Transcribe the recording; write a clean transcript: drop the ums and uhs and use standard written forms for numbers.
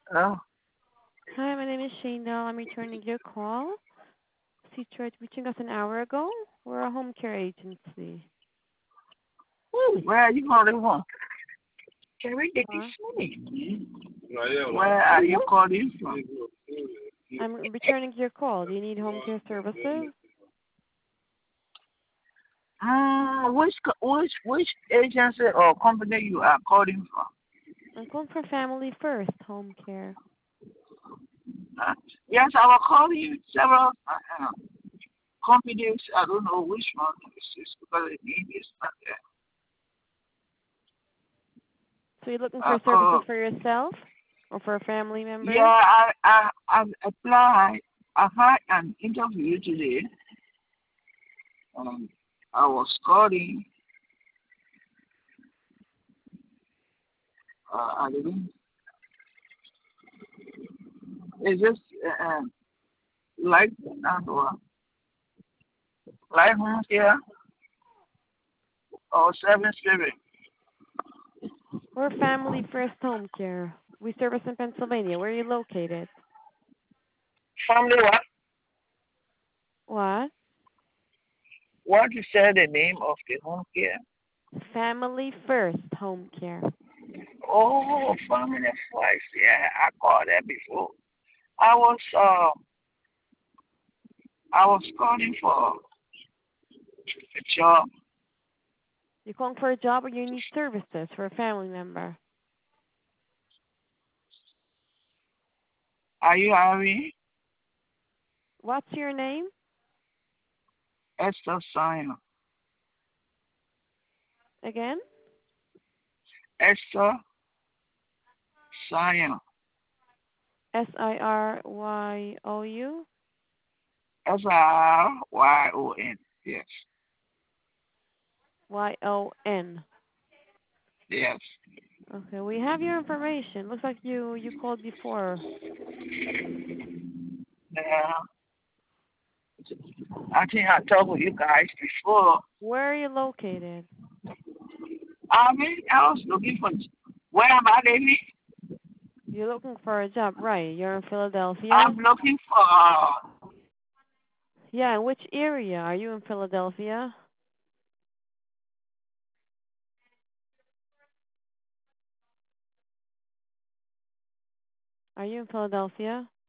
Oh, Hi, my name is Shane Dahl. I'm returning your call. You tried reaching us an hour ago. We're a home care agency. where are you calling from? Can we get this Huh? money? Where are you calling from? I'm returning your call. Do you need home care services? Which agency or company you are calling from? I'm calling for Family First Home Care. Uh, yes, I was calling several companies. I don't know which one this is because the name is not So you're looking there. for services for yourself or for a family Yeah, member? I applied. I had an interview today. Um, I was calling. I didn't. Is this like like home care or seven spirit? We're Family First Home Care. We service in Pennsylvania. Where are you located? Family what? What? What you said the name of the home care? Family First Home Care. Oh, family first. Yeah, I called that before. I was uh I was calling for a job. You calling for a job or you need services for a family member? Are you Harry? What's your name? Esther Sion. Again? Esther Sion. Siryon? Sryon. Yes. Yon. Yes. Okay, we have your information. Looks like you called before. Yeah. I think I talked with you guys before. Where are you located? I was looking for where am I living? You're looking for a job, right? You're in I'm Philadelphia? looking for Yeah, in which area? Are you in Philadelphia? Are you in Philadelphia?